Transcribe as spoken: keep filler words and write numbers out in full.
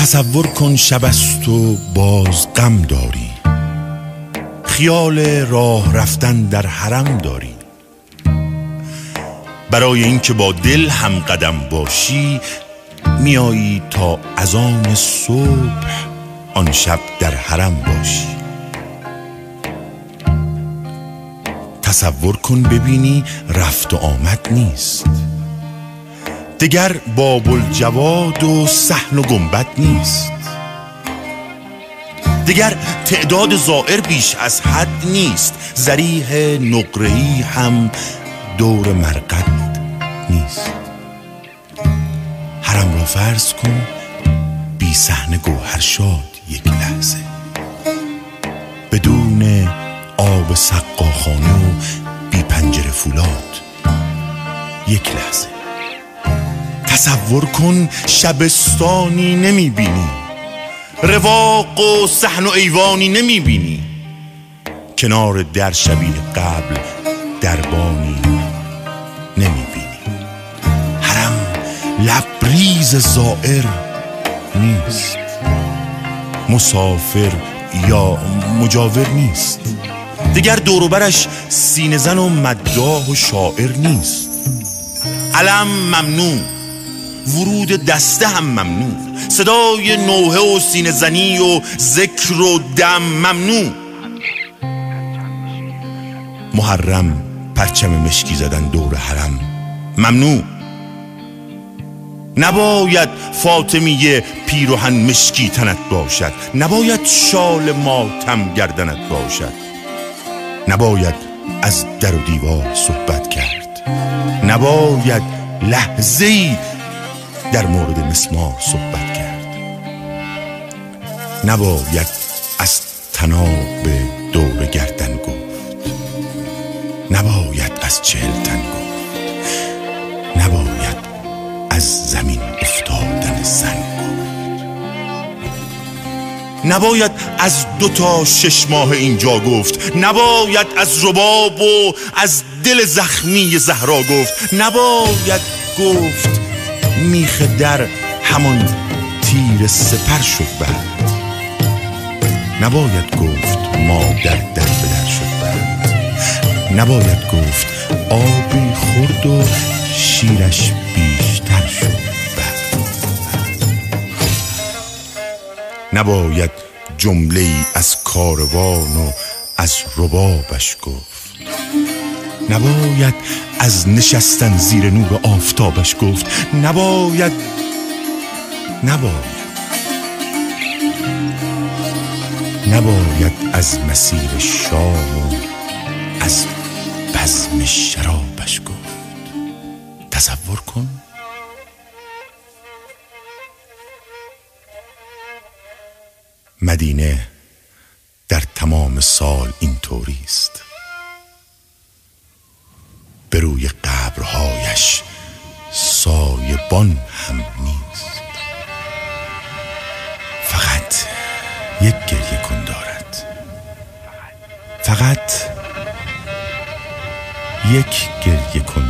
تصور کن شب است و باز غم داری، خیال راه رفتن در حرم داری. برای اینکه با دل هم قدم باشی، میایی تا اذان صبح آن شب در حرم باشی. تصور کن ببینی رفت و آمد نیست، دگر باب الجواد و صحن و گنبد نیست، دگر تعداد زائر بیش از حد نیست، ضریح نقره‌ای هم دور مرقد نیست. حرم را فرض کن بی صحن گوهر شاد یک لحظه، بدون آب سقاخانه و بی پنجره فولاد یک لحظه. تصور کن شبستانی نمی بینی، رواق و صحن و ایوانی نمی بینی، کنار در شبیه قبل دربانی نمی بینی. حرم لبریز زائر نیست، مسافر یا مجاور نیست، دیگر دوروبرش سینه زن و مداح و شاعر نیست. علم ممنوع، ورود دسته هم ممنوع، صدای نوحه و سینه زنی و ذکر و دم ممنوع. محرم پرچم مشکی زدن دور حرم ممنوع. نباید فاطمیه پیراهن مشکی تنت باشد، نباید شال ماتم گردنت باشد، نباید از در و دیوار صحبت کرد، نباید لحظه‌ای در مورد مسمار صحبت کرد، نباید از طناب دور گردن گفت، نباید از چهلتن گفت، نباید از زمین افتادن زن گفت، نباید از دو تا شش ماه اینجا گفت، نباید از رباب و از دل زخمی زهرا گفت، نباید گفت میخ در همان تیر سپر شد بعد، نباید گفت مادر در به در شد بعد، نباید گفت آبی خورد و شیرش بیشتر شد بعد، نباید جمله ای از کاروان و از ربابش گفت، نباید از نشستن زیر نور آفتابش گفت، نباید نباید نباید از مسیر شام و از بزم شرابش گفت. تصور کن مدینه در تمام سال اینطوری است، به روی قبرهایش سایبان هم نیست، فقط یک گریه کن دارد، فقط یک گریه کن